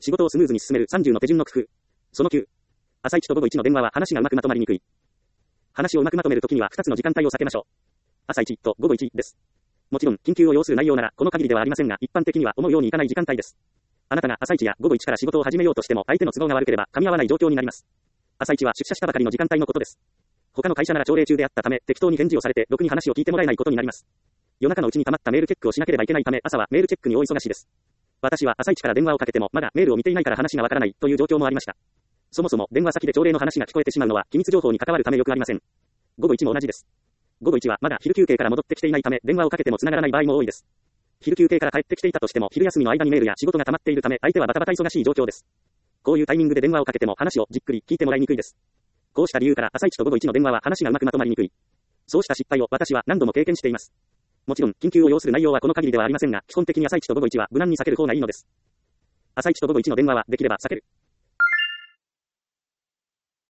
仕事をスムーズに進める30の手順の工夫。その9。朝一と午後1の電話は話がうまくまとまりにくい。話をうまくまとめるときには2つの時間帯を避けましょう。朝一と午後1です。もちろん、緊急を要する内容なら、この限りではありませんが、一般的には思うようにいかない時間帯です。あなたが朝一や午後1から仕事を始めようとしても、相手の都合が悪ければ、噛み合わない状況になります。朝一は出社したばかりの時間帯のことです。他の会社なら朝礼中であったため、適当に返事をされて、ろくに話を聞いてもらえないことになります。夜中のうちに溜まったメールチェックをしなければいけないため、朝はメールチェックに大忙しです。私は朝一から電話をかけても、まだメールを見ていないから話がわからないという状況もありました。そもそも電話先で朝礼の話が聞こえてしまうのは、機密情報に関わるためよくありません。午後1も同じです。午後1はまだ昼休憩から戻ってきていないため、電話をかけても繋がらない場合も多いです。昼休憩から帰ってきていたとしても、昼休みの間にメールや仕事が溜まっているため、相手はバタバタ忙しい状況です。こういうタイミングで電話をかけても話をじっくり聞いてもらいにくいです。こうした理由から朝一と午後1の電話は話がうまくまとまりにくい。そうした失敗を私は何度も経験しています。もちろん、緊急を要する内容はこの限りではありませんが、基本的に朝一と午後1は無難に避ける方がいいのです。朝一と午後1の電話はできれば避ける。